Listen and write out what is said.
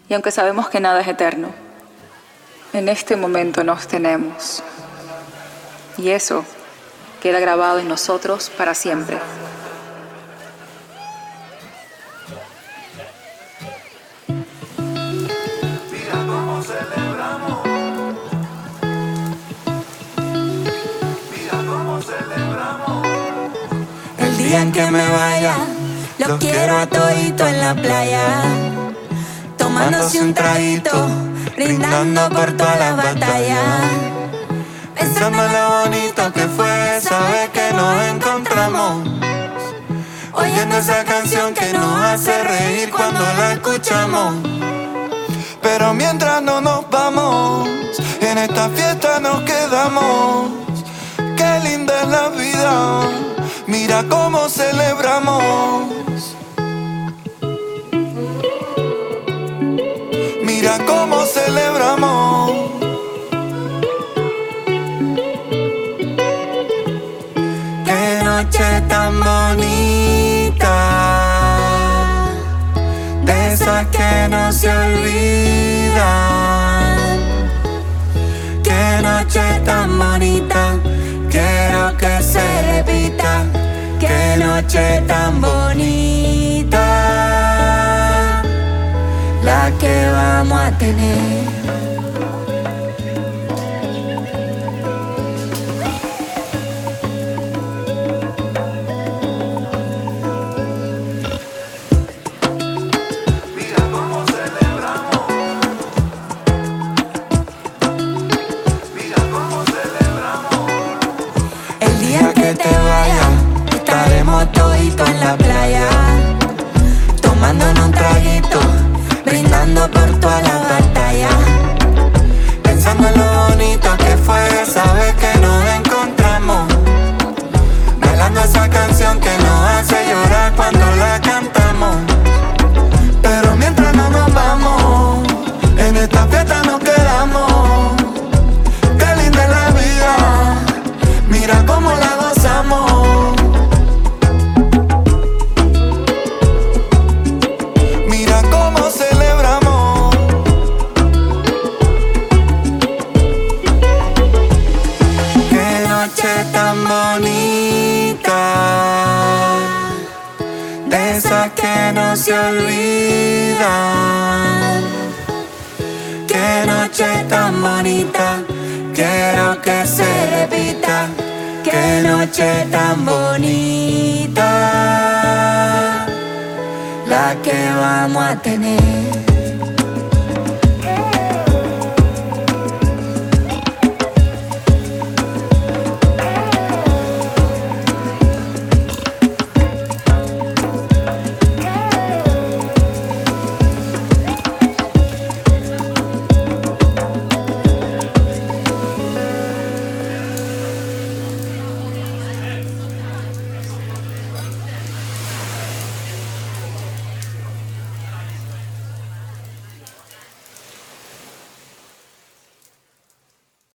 Y aunque sabemos que nada es eterno, en este momento nos tenemos. Y eso queda grabado en nosotros para siempre. Mira cómo celebramos. Mira cómo celebramos. El día en que me vaya, los quiero a todito en la playa, tomándose un traguito, brindando por todas las batallas, pensando en lo bonito que fue esa vez que nos encontramos, oyendo esa canción que nos hace reír cuando la escuchamos. Pero mientras no nos vamos, en esta fiesta nos quedamos. Qué linda es la vida, mira cómo celebramos. Mira cómo celebramos. Qué noche tan bonita, de esas que no se olvidan. Qué noche tan bonita, quiero que se repita. Qué noche tan bonita, la que vamos a tener. Mira cómo celebramos. Mira cómo celebramos. El día que te vaya, estaremos toditos en la playa, tomándonos un traguito, brindando por todas las batallas, pensando en lo bonito que fue esa vez que nos encontramos, bailando esa canción que nos hace llorar cuando la cantamos. Pero mientras no nos vamos, en esta fiesta nos quedamos. Qué linda es la vida, mira cómo la gozamos. Mira cómo celebramos. Qué noche tan bonita, de esas que no se olvidan. Qué noche tan bonita, quiero que se repita. Qué noche tan bonita, la que vamos a tener.